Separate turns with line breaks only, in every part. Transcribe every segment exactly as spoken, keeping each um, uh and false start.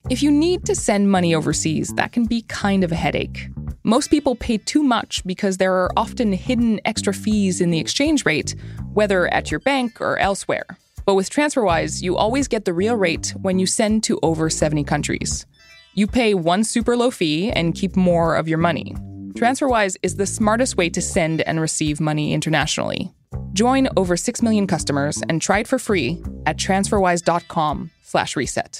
If you need to send money overseas, that can be kind of a headache. Most people pay too much because there are often hidden extra fees in the exchange rate, whether at your bank or elsewhere. But with TransferWise, you always get the real rate when you send to over seventy countries. You pay one super low fee and keep more of your money. TransferWise is the smartest way to send and receive money internationally. Join over six million customers and try it for free at transferwise.com slash reset.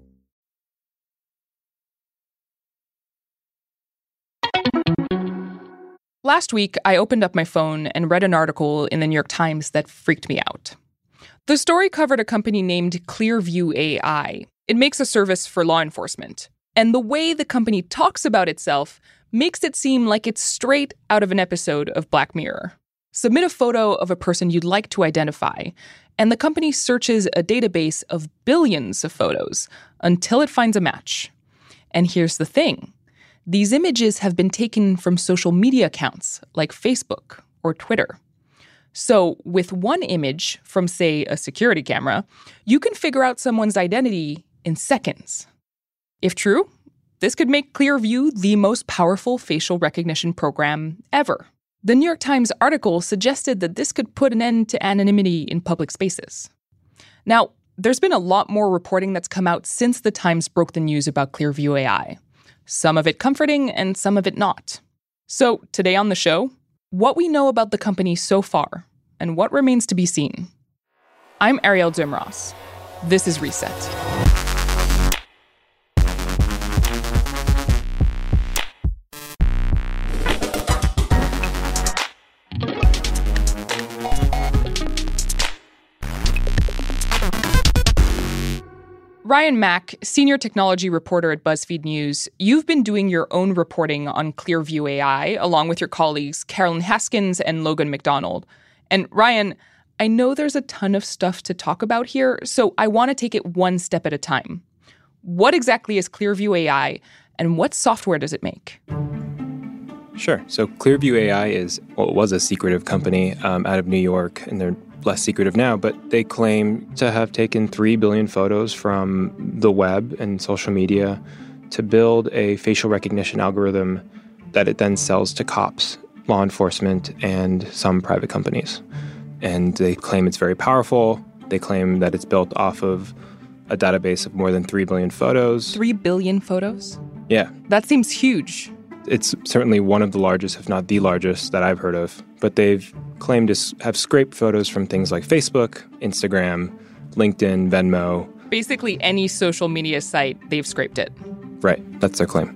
Last week, I opened up my phone and read an article in the New York Times that freaked me out. The story covered a company named Clearview A I. It makes a service for law enforcement. And the way the company talks about itself makes it seem like it's straight out of an episode of Black Mirror. Submit a photo of a person you'd like to identify, and the company searches a database of billions of photos until it finds a match. And here's the thing. These images have been taken from social media accounts like Facebook or Twitter. So with one image from, say, a security camera, you can figure out someone's identity in seconds. If true, this could make Clearview the most powerful facial recognition program ever. The New York Times article suggested that this could put an end to anonymity in public spaces. Now, there's been a lot more reporting that's come out since the Times broke the news about Clearview A I. Some of it comforting and some of it not. So today on the show, what we know about the company so far and what remains to be seen. I'm Ariel Zimros. This is Reset. Ryan Mac, senior technology reporter at BuzzFeed News, you've been doing your own reporting on Clearview A I, along with your colleagues Carolyn Haskins and Logan McDonald. And Ryan, I know there's a ton of stuff to talk about here, so I want to take it one step at a time. What exactly is Clearview A I, and what software does it make?
Sure. So Clearview A I is, well, it was a secretive company um, out of New York, and they're less secretive now, but they claim to have taken three billion photos from the web and social media to build a facial recognition algorithm that it then sells to cops, law enforcement, and some private companies. And they claim it's very powerful. They claim that it's built off of a database of more than three billion photos.
Three billion photos?
Yeah.
That seems huge.
It's certainly one of the largest, if not the largest, that I've heard of. But they've claimed to have scraped photos from things like Facebook, Instagram, LinkedIn, Venmo.
Basically any social media site, they've scraped it.
Right. That's their claim.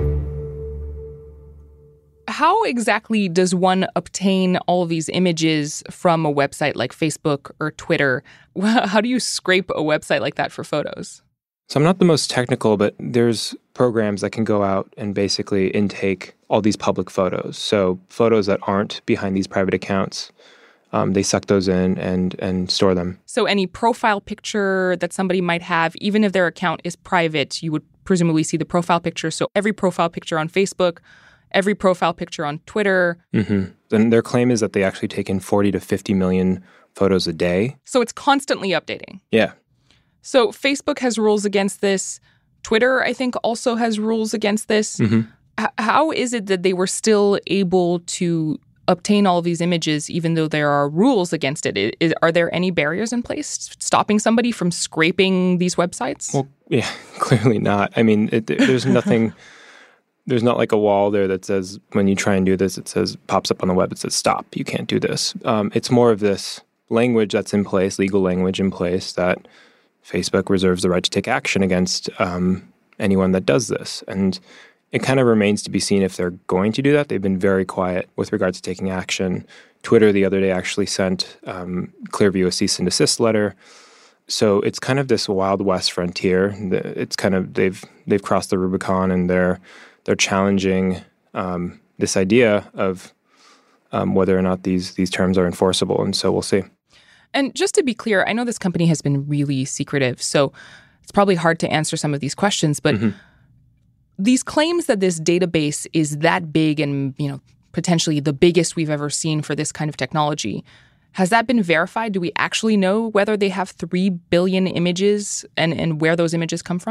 How exactly does one obtain all of these images from a website like Facebook or Twitter? How do you scrape a website like that for photos?
So I'm not the most technical, but there's programs that can go out and basically intake all these public photos. So photos that aren't behind these private accounts, um, they suck those in and and store them.
So any profile picture that somebody might have, even if their account is private, you would presumably see the profile picture. So every profile picture on Facebook, every profile picture on Twitter.
Mm-hmm. And their claim is that they actually take in forty to fifty million photos a day.
So it's constantly updating.
Yeah.
So Facebook has rules against this. Twitter, I think, also has rules against this.
Mm-hmm.
H- how is it that they were still able to obtain all of these images even though there are rules against it? Is, are there any barriers in place stopping somebody from scraping these websites?
Well, yeah, clearly not. I mean, it, there's nothing, there's not like a wall there that says when you try and do this, it says, pops up on the web, it says, stop, you can't do this. Um, it's more of this language that's in place, legal language in place that Facebook reserves the right to take action against um, anyone that does this. And it kind of remains to be seen if they're going to do that. They've been very quiet with regards to taking action. Twitter the other day actually sent um, Clearview a cease and desist letter. So it's kind of this Wild West frontier. It's kind of they've they've crossed the Rubicon, and they're they're challenging um, this idea of um, whether or not these these terms are enforceable. And so we'll see.
And just to be clear, I know this company has been really secretive, so it's probably hard to answer some of these questions, but mm-hmm. these claims that this database is that big and, you know, potentially the biggest we've ever seen for this kind of technology, has that been verified? Do we actually know whether they have three billion images and, and where those images come from?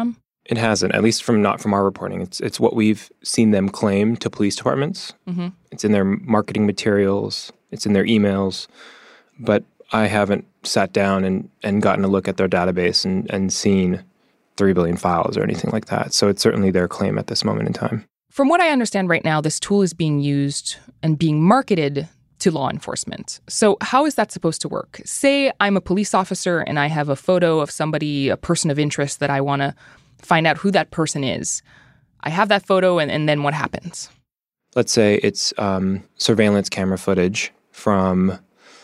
It hasn't, at least from not from our reporting. It's it's what we've seen them claim to police departments. Mm-hmm. It's in their marketing materials. It's in their emails. But I haven't sat down and, and gotten a look at their database and, and seen three billion files or anything like that. So it's certainly their claim at this moment in time.
From what I understand right now, this tool is being used and being marketed to law enforcement. So how is that supposed to work? Say I'm a police officer and I have a photo of somebody, a person of interest that I want to find out who that person is. I have that photo, and, and then what happens?
Let's say it's um, surveillance camera footage from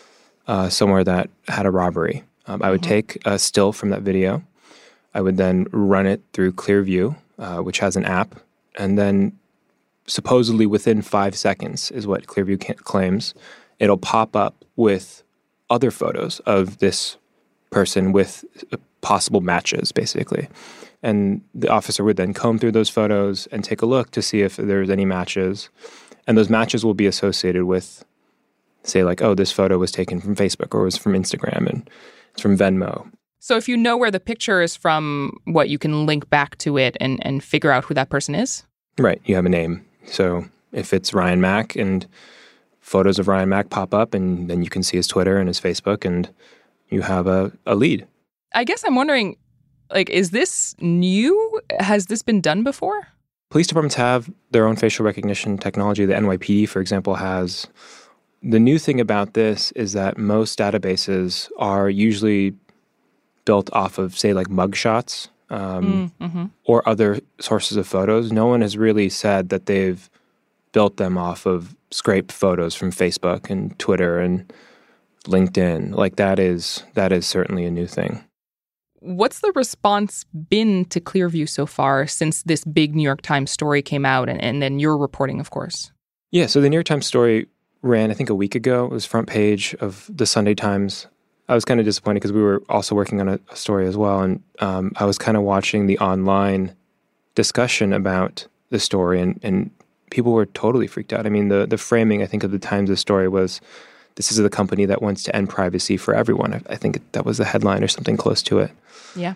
uh, somewhere that had a robbery. Um, I would mm-hmm. take a still from that video. I would then run it through Clearview, uh, which has an app, and then supposedly within five seconds is what Clearview ca- claims, it'll pop up with other photos of this person with possible matches, basically. And the officer would then comb through those photos and take a look to see if there's any matches. And those matches will be associated with, say, like, oh, this photo was taken from Facebook or was from Instagram and it's from Venmo.
So if you know where the picture is from, what, you can link back to it and, and figure out who that person is?
Right. You have a name. So if it's Ryan Mack and photos of Ryan Mack pop up, and then you can see his Twitter and his Facebook, and you have a, a lead.
I guess I'm wondering, like, is this new? Has this been done before?
Police departments have their own facial recognition technology. The N Y P D, for example, has. The new thing about this is that most databases are usually built off of, say, like mugshots um, mm, mm-hmm. or other sources of photos. No one has really said that they've built them off of scraped photos from Facebook and Twitter and LinkedIn. Like that is that is certainly a new thing.
What's the response been to Clearview so far since this big New York Times story came out, and, and then your reporting, of course?
Yeah, so the New York Times story ran, I think, a week ago. It was front page of the Sunday Times. I was kind of disappointed because we were also working on a, a story as well, and um, I was kind of watching the online discussion about the story, and, and people were totally freaked out. I mean, the the framing, I think, of the Times' story was, this is the company that wants to end privacy for everyone. I, I think that was the headline or something close to it.
Yeah.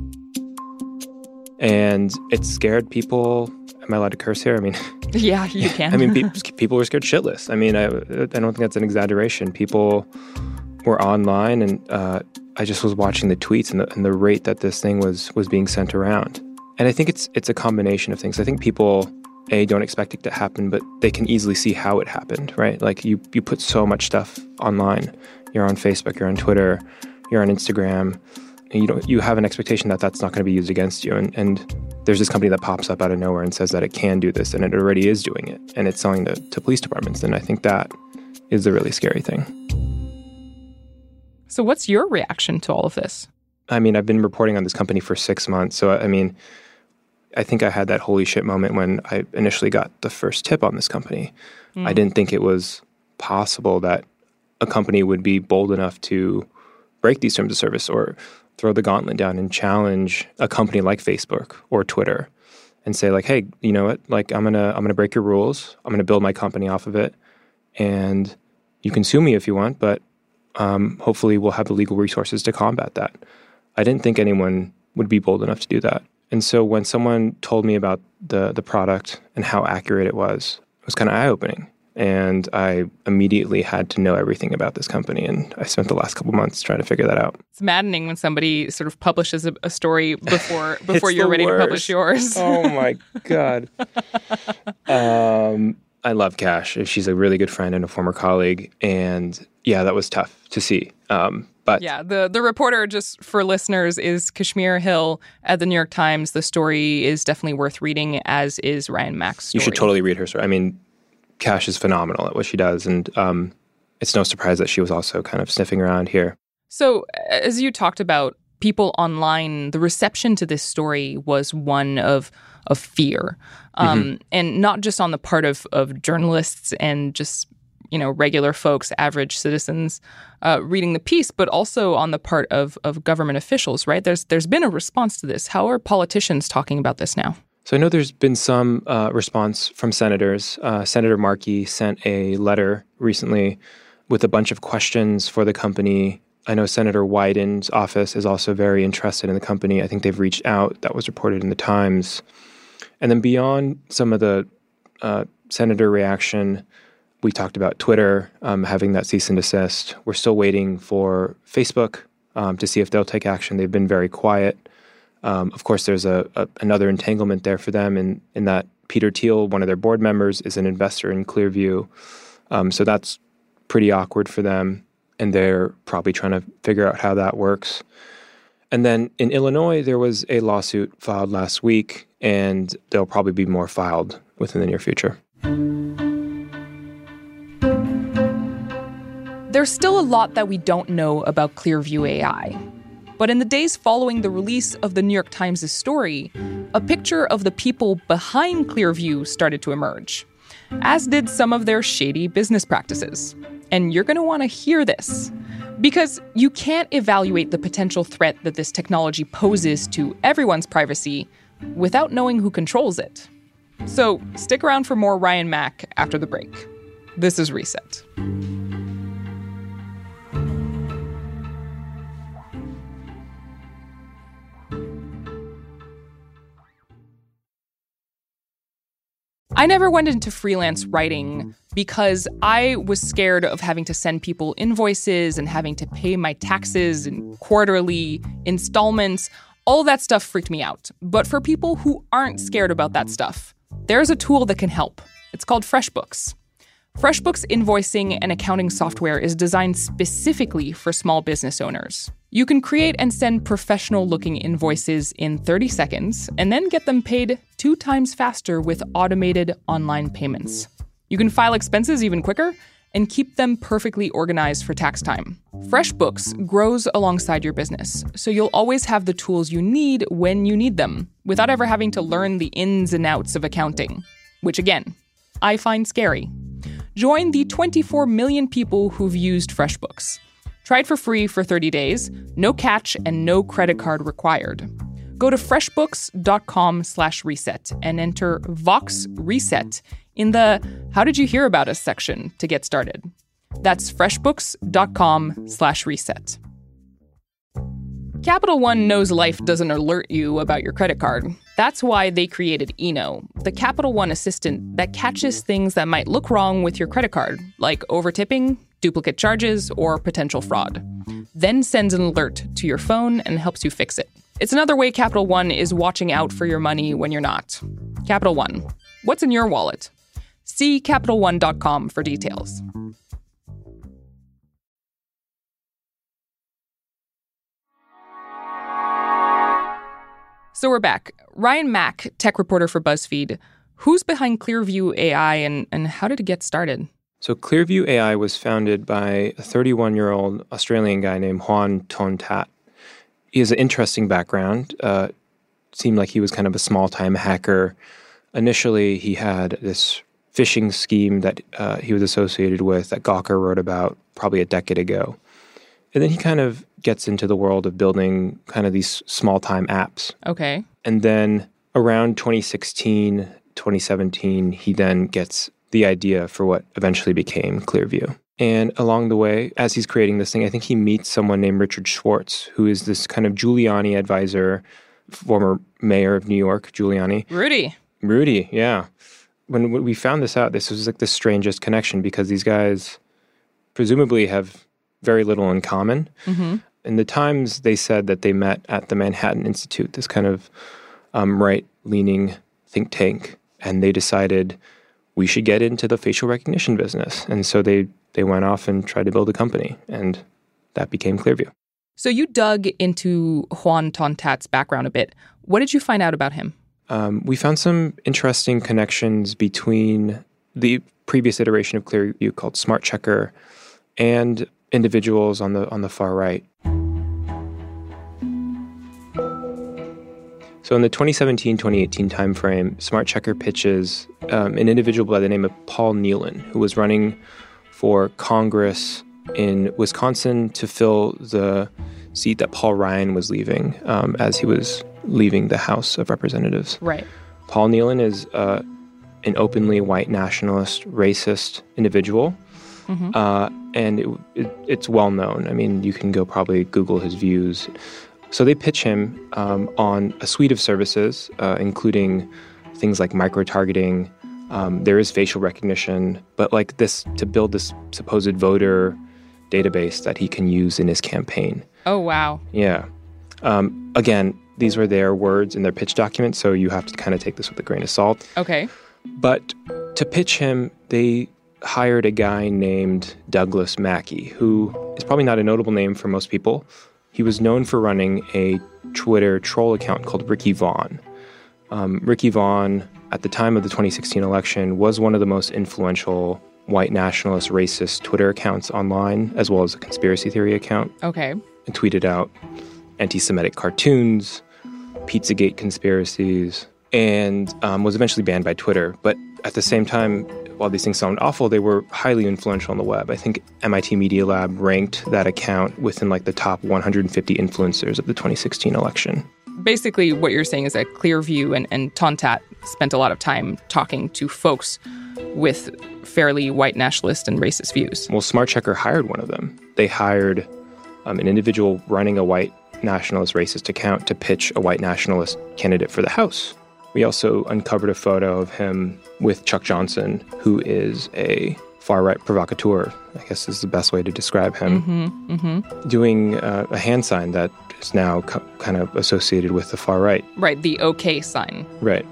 And it scared people. Am I allowed to curse here? I mean...
Yeah, you can.
I mean, pe- people were scared shitless. I mean, I, I don't think that's an exaggeration. People were online, and uh, I just was watching the tweets and the, and the rate that this thing was was being sent around. And I think it's it's a combination of things. I think people, A, don't expect it to happen, but they can easily see how it happened, right? Like you, you put so much stuff online. You're on Facebook, you're on Twitter, you're on Instagram, and you don't you have an expectation that that's not going to be used against you. And, and there's this company that pops up out of nowhere and says that it can do this, and it already is doing it, and it's selling to, to police departments. And I think that is the really scary thing.
So what's your reaction to all of this?
I mean, I've been reporting on this company for six months. So, I mean, I think I had that holy shit moment when I initially got the first tip on this company. Mm. I didn't think it was possible that a company would be bold enough to break these terms of service or throw the gauntlet down and challenge a company like Facebook or Twitter and say, like, hey, you know what? Like, I'm gonna I'm gonna break your rules. I'm gonna build my company off of it, and you can sue me if you want, but um, hopefully we'll have the legal resources to combat that. I didn't think anyone would be bold enough to do that. And so when someone told me about the the product and how accurate it was, it was kind of eye-opening. And I immediately had to know everything about this company. And I spent the last couple months trying to figure that out.
It's maddening when somebody sort of publishes a, a story before before you're ready worst. to publish yours.
Oh, my God. um, I love Cash. She's a really good friend and a former colleague. And yeah, that was tough to see. Um, but
yeah, the, the reporter, just for listeners, is Kashmir Hill at the New York Times. The story is definitely worth reading, as is Ryan Mack's story.
You should totally read her story. I mean, Cash is phenomenal at what she does, and um, it's no surprise that she was also kind of sniffing around here.
So, as you talked about, people online, the reception to this story was one of of fear, um, mm-hmm. and not just on the part of, of journalists and just, you know, regular folks, average citizens uh, reading the piece, but also on the part of of government officials, right? There's there's been a response to this. How are politicians talking about this now?
So I know there's been some uh, response from senators. Uh, Senator Markey sent a letter recently with a bunch of questions for the company I know Senator Wyden's office is also very interested in the company. I think they've reached out. That was reported in the Times. And then beyond some of the uh, senator reaction, we talked about Twitter um, having that cease and desist. We're still waiting for Facebook um, to see if they'll take action. They've been very quiet. Um, of course, there's a, a another entanglement there for them in, in that Peter Thiel, one of their board members, is an investor in Clearview. Um, so that's pretty awkward for them, and they're probably trying to figure out how that works. And then in Illinois, there was a lawsuit filed last week, and there'll probably be more filed within the near future.
There's still a lot that we don't know about Clearview A I. But in the days following the release of the New York Times' story, a picture of the people behind Clearview started to emerge, as did some of their shady business practices. And you're going to want to hear this, because you can't evaluate the potential threat that this technology poses to everyone's privacy without knowing who controls it. So stick around for more Ryan Mac after the break. This is Reset. I never went into freelance writing because I was scared of having to send people invoices and having to pay my taxes and quarterly installments. All that stuff freaked me out. But for people who aren't scared about that stuff, there's a tool that can help. It's called FreshBooks. FreshBooks invoicing and accounting software is designed specifically for small business owners. You can create and send professional-looking invoices in thirty seconds and then get them paid two times faster with automated online payments. You can file expenses even quicker and keep them perfectly organized for tax time. FreshBooks grows alongside your business, so you'll always have the tools you need when you need them, without ever having to learn the ins and outs of accounting, which again, I find scary. Join the twenty-four million people who've used FreshBooks. Try it for free for thirty days, no catch and no credit card required. Go to freshbooks.com slash reset and enter Vox Reset in the How Did You Hear About Us section to get started. That's freshbooks.com slash reset. Capital One knows life doesn't alert you about your credit card. That's why they created Eno, the Capital One assistant that catches things that might look wrong with your credit card, like overtipping, duplicate charges, or potential fraud. Then sends an alert to your phone and helps you fix it. It's another way Capital One is watching out for your money when you're not. Capital One, what's in your wallet? See capital one dot com for details. So we're back. Ryan Mac, tech reporter for BuzzFeed. Who's behind Clearview A I and, and how did it get started?
So Clearview A I was founded by a thirty-one-year-old Australian guy named Hoan Ton-Tat. He has an interesting background. Uh, seemed like he was kind of a small-time hacker. Initially, he had this phishing scheme that uh, he was associated with that Gawker wrote about probably a decade ago. And then he kind of gets into the world of building kind of these small-time apps.
Okay.
And then around twenty sixteen, twenty seventeen, he then gets the idea for what eventually became Clearview. And along the way, as he's creating this thing, I think he meets someone named Richard Schwartz, who is this kind of Giuliani advisor, former mayor of New York, Giuliani.
Rudy.
Rudy, yeah. When we found this out, this was like the strangest connection because these guys presumably have very little in common. Mm-hmm. In the Times, they said that they met at the Manhattan Institute, this kind of um, right-leaning think tank, and they decided we should get into the facial recognition business. And so they, they went off and tried to build a company, and that became Clearview.
So you dug into Hoan Ton-Tat's background a bit. What did you find out about him?
Um, we found some interesting connections between the previous iteration of Clearview called Smart Checker and individuals on the on the far right. So in the twenty seventeen twenty eighteen timeframe, Smart Checker pitches um, an individual by the name of Paul Nealon, who was running for Congress in Wisconsin to fill the seat that Paul Ryan was leaving um, as he was leaving the House of Representatives.
Right.
Paul Nealon is uh, an openly white nationalist, racist individual.
Mm-hmm.
Uh, and it, it, it's well known. I mean, you can go probably Google his views. So they pitch him um, on a suite of services, uh, including things like micro-targeting. Um, there is facial recognition, but like this, to build this supposed voter database that he can use in his campaign.
Oh, wow.
Yeah. Um, again, these were their words in their pitch document, so you have to kind of take this with a grain of salt.
Okay.
But to pitch him, they hired a guy named Douglas Mackey, who is probably not a notable name for most people. He was known for running a Twitter troll account called Ricky Vaughn. Um, Ricky Vaughn, at the time of the twenty sixteen election, was one of the most influential white nationalist racist Twitter accounts online, as well as a conspiracy theory account.
Okay.
And tweeted out anti-Semitic cartoons, Pizzagate conspiracies, and um, was eventually banned by Twitter. But at the same time, while these things sound awful, they were highly influential on the web. I think M I T Media Lab ranked that account within like the top one hundred fifty influencers of the twenty sixteen election.
Basically, what you're saying is that Clearview and, and Tontat spent a lot of time talking to folks with fairly white nationalist and racist views.
Well, Smart Checker hired one of them. They hired um, an individual running a white nationalist racist account to pitch a white nationalist candidate for the House. We also uncovered a photo of him with Chuck Johnson, who is a far-right provocateur, I guess is the best way to describe him,
mm-hmm, mm-hmm.
doing uh, a hand sign that is now co- kind of associated with the far right.
Right, the OK sign.
Right.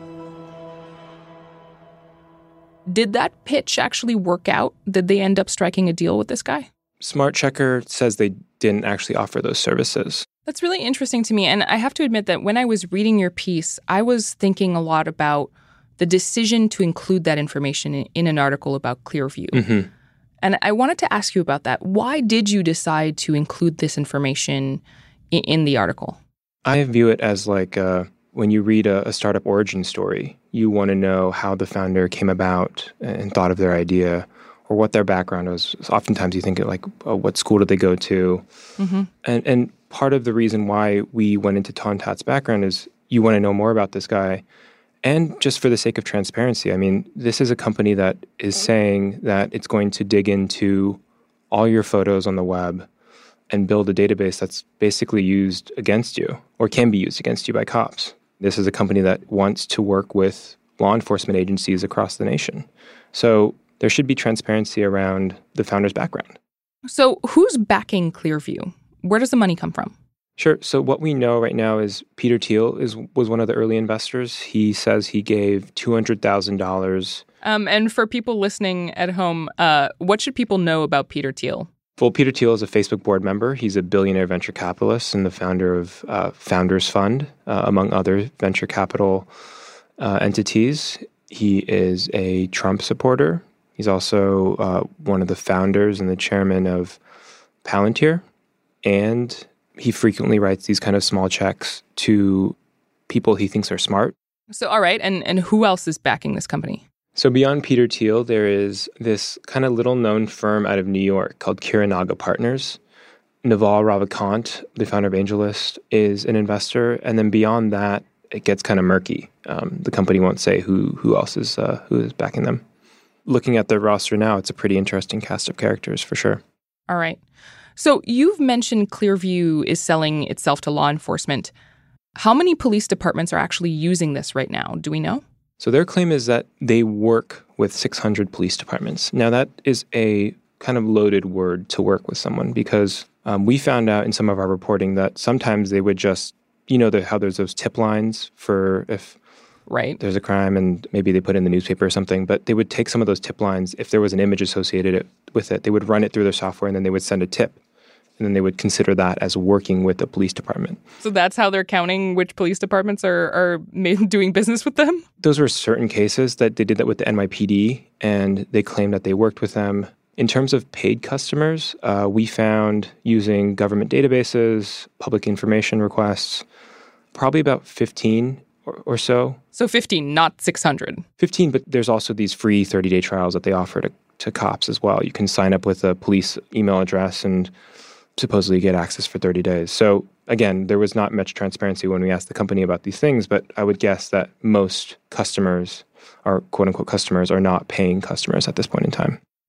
Did that pitch actually work out? Did they end up striking a deal with this guy?
Smart Checker says they didn't actually offer those services.
That's really interesting to me. And I have to admit that when I was reading your piece, I was thinking a lot about the decision to include that information in, in an article about Clearview.
Mm-hmm.
And I wanted to ask you about that. Why did you decide to include this information in, in the article?
I view it as like uh, when you read a, a startup origin story, you want to know how the founder came about and thought of their idea or what their background was. Oftentimes you think of like, oh, what school did they go to?
Mm-hmm. And,
and part of the reason why we went into Tontat's background is you want to know more about this guy. And just for the sake of transparency, I mean, this is a company that is saying that it's going to dig into all your photos on the web and build a database that's basically used against you or can be used against you by cops. This is a company that wants to work with law enforcement agencies across the nation. So there should be transparency around the founder's background.
So who's backing Clearview? Where does the money come from?
Sure. So what we know right now is Peter Thiel is was one of the early investors. He says he gave two hundred thousand dollars.
Um, and for people listening at home, uh, what should people know about Peter Thiel?
Well, Peter Thiel is a Facebook board member. He's a billionaire venture capitalist and the founder of uh, Founders Fund, uh, among other venture capital uh, entities. He is a Trump supporter. He's also uh, one of the founders and the chairman of Palantir. And he frequently writes these kind of small checks to people he thinks are smart.
So, all right. And, and who else is backing this company?
So beyond Peter Thiel, there is this kind of little-known firm out of New York called Kiranaga Partners. Naval Ravikant, the founder of AngelList, is an investor. And then beyond that, it gets kind of murky. Um, the company won't say who who else is uh, who is backing them. Looking at their roster now, it's a pretty interesting cast of characters for sure.
All right. So you've mentioned Clearview is selling itself to law enforcement. How many police departments are actually using this right now? Do we know?
So their claim is that they work with six hundred police departments. Now that is a kind of loaded word to work with someone because um, we found out in some of our reporting that sometimes they would just, you know, the, how there's those tip lines for if
right.
there's a crime and maybe they put it in the newspaper or something, but they would take some of those tip lines. If there was an image associated it, with it, they would run it through their software and then they would send a tip. And then they would consider that as working with the police department.
So that's how they're counting which police departments are, are doing business with them?
Those were certain cases that they did that with the N Y P D, and they claimed that they worked with them. In terms of paid customers, uh, we found using government databases, public information requests, probably about fifteen or, or so.
So fifteen, not six hundred.
fifteen, but there's also these free thirty-day trials that they offer to, to cops as well. You can sign up with a police email address and supposedly get access for thirty days. So again, there was not much transparency when we asked the company about these things, but I would guess that most customers, or quote unquote customers, are not paying customers at this point in time.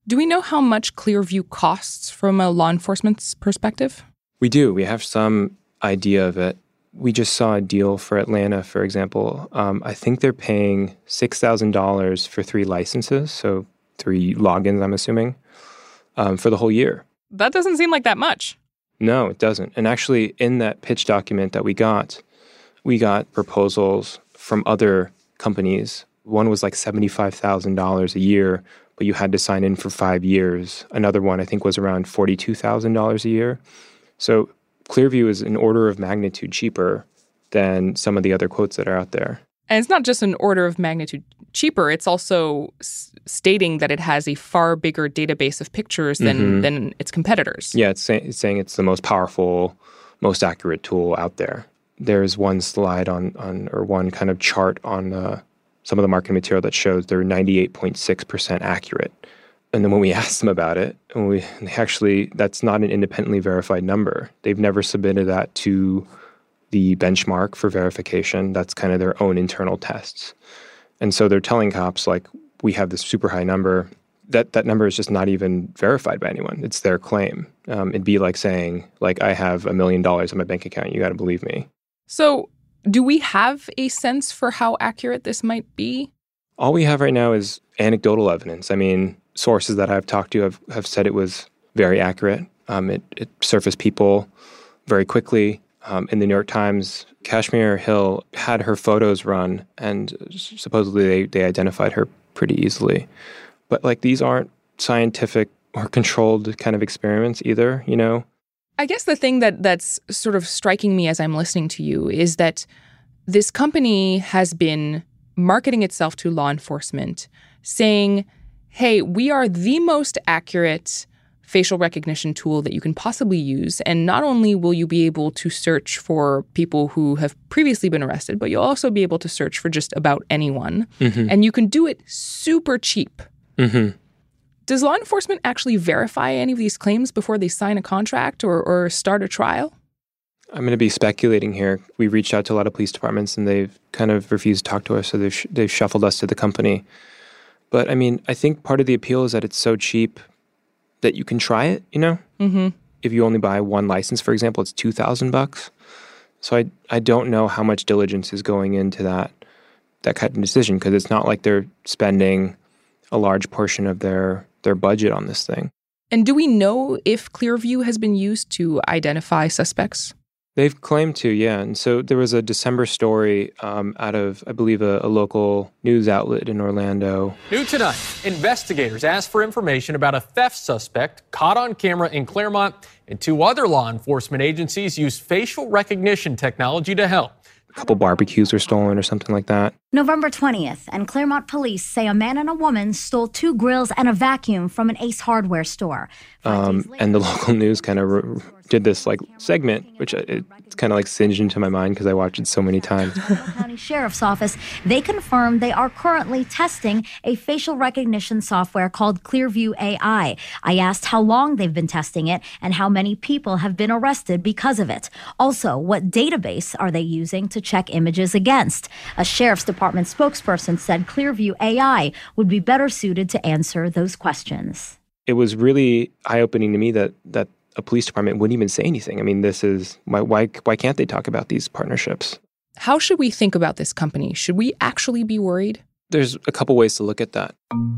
Do we know how much Clearview costs from a law enforcement's perspective?
We do. We have some idea of it. We just saw a deal for Atlanta, for example. Um, I think they're paying six thousand dollars for three licenses, so three logins, I'm assuming, um, for the whole year.
That doesn't seem like that much.
No, it doesn't. And actually, in that pitch document that we got, we got proposals from other companies. One was like seventy-five thousand dollars a year, but you had to sign in for five years. Another one, I think, was around forty-two thousand dollars a year. So Clearview is an order of magnitude cheaper than some of the other quotes that are out there.
And it's not just an order of magnitude cheaper. It's also s- stating that it has a far bigger database of pictures than, mm-hmm. than its competitors.
Yeah, it's, say- it's saying it's the most powerful, most accurate tool out there. There's one slide on, on or one kind of chart on uh, some of the marketing material that shows they're ninety-eight point six percent accurate. And then when we asked them about it, and we actually, that's not an independently verified number. They've never submitted that to the benchmark for verification. That's kind of their own internal tests. And so they're telling cops, like, we have this super high number. That that number is just not even verified by anyone. It's their claim. Um, it'd be like saying, like, I have a million dollars in my bank account. You got to believe me.
So do we have a sense for how accurate this might be?
All we have right now is anecdotal evidence. I mean, sources that I've talked to have, have said it was very accurate. Um, it, it surfaced people very quickly. Um, in the New York Times, Kashmir Hill had her photos run, and supposedly they, they identified her pretty easily. But like, these aren't scientific or controlled kind of experiments either, you know?
I guess the thing that that's sort of striking me as I'm listening to you is that this company has been marketing itself to law enforcement, saying, hey, we are the most accurate facial recognition tool that you can possibly use. And not only will you be able to search for people who have previously been arrested, but you'll also be able to search for just about anyone. Mm-hmm. And you can do it super cheap.
Mm-hmm.
Does law enforcement actually verify any of these claims before they sign a contract or, or start a trial?
I'm going to be speculating here. We reached out to a lot of police departments, and they've kind of refused to talk to us, so they've, sh- they've shuffled us to the company. But, I mean, I think part of the appeal is that it's so cheap that you can try it, you know?
Mm-hmm.
If you only buy one license, for example, it's two thousand bucks. So I I don't know how much diligence is going into that that kind of decision, because it's not like they're spending a large portion of their, their budget on this thing.
And do we know if Clearview has been used to identify suspects?
They've claimed to, yeah. And so there was a December story um, out of, I believe, a, a local news outlet in Orlando.
New tonight, investigators asked for information about a theft suspect caught on camera in Claremont, and two other law enforcement agencies used facial recognition technology to help.
A couple barbecues were stolen or something like that.
November twentieth, and Claremont police say a man and a woman stole two grills and a vacuum from an Ace Hardware store.
Um, and the local news kind of re- did this like segment, which it, it's kind of like singed into my mind because I watched it so many times.
County Sheriff's Office, they confirmed they are currently testing a facial recognition software called Clearview A I. I asked how long they've been testing it and how many people have been arrested because of it. Also, what database are they using to check images against? A Sheriff's Department spokesperson said Clearview A I would be better suited to answer those questions.
It was really eye-opening to me that that a police department wouldn't even say anything. I mean, this is why why why can't they talk about these partnerships?
How should we think about this company? Should we actually be worried?
There's a couple ways to look at that.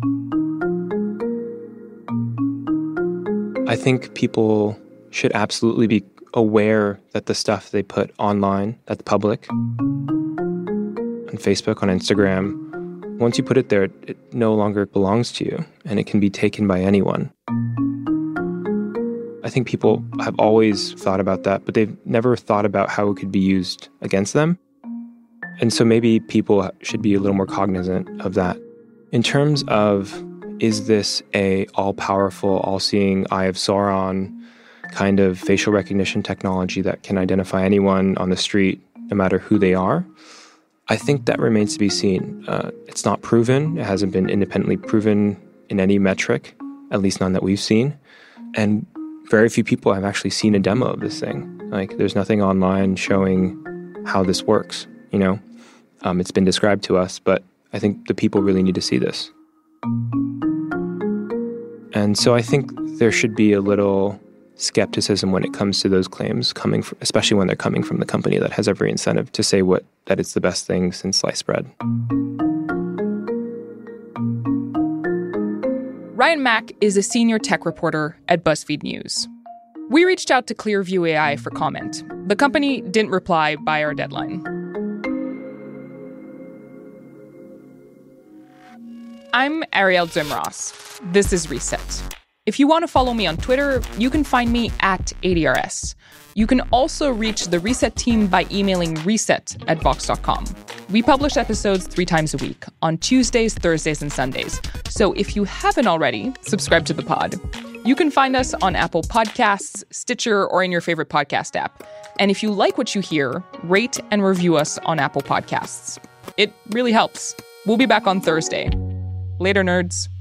I think people should absolutely be aware that the stuff they put online, that's public, on Facebook, on Instagram, once you put it there, it no longer belongs to you, and it can be taken by anyone. I think people have always thought about that, but they've never thought about how it could be used against them. And so maybe people should be a little more cognizant of that. In terms of, is this a all-powerful, all-seeing Eye of Sauron kind of facial recognition technology that can identify anyone on the street, no matter who they are? I think that remains to be seen. Uh, it's not proven. It hasn't been independently proven in any metric, at least none that we've seen. And very few people have actually seen a demo of this thing. Like, there's nothing online showing how this works, you know? Um, it's been described to us, but I think the people really need to see this. And so I think there should be a little skepticism when it comes to those claims, coming from, especially when they're coming from the company that has every incentive to say what that it's the best thing since sliced bread.
Ryan Mack is a senior tech reporter at BuzzFeed News. We reached out to Clearview A I for comment. The company didn't reply by our deadline. I'm Ariel Zimros. This is Reset. If you want to follow me on Twitter, you can find me at A D R S. You can also reach the Reset team by emailing reset at vox dot com. We publish episodes three times a week, on Tuesdays, Thursdays, and Sundays. So if you haven't already, subscribe to the pod. You can find us on Apple Podcasts, Stitcher, or in your favorite podcast app. And if you like what you hear, rate and review us on Apple Podcasts. It really helps. We'll be back on Thursday. Later, nerds.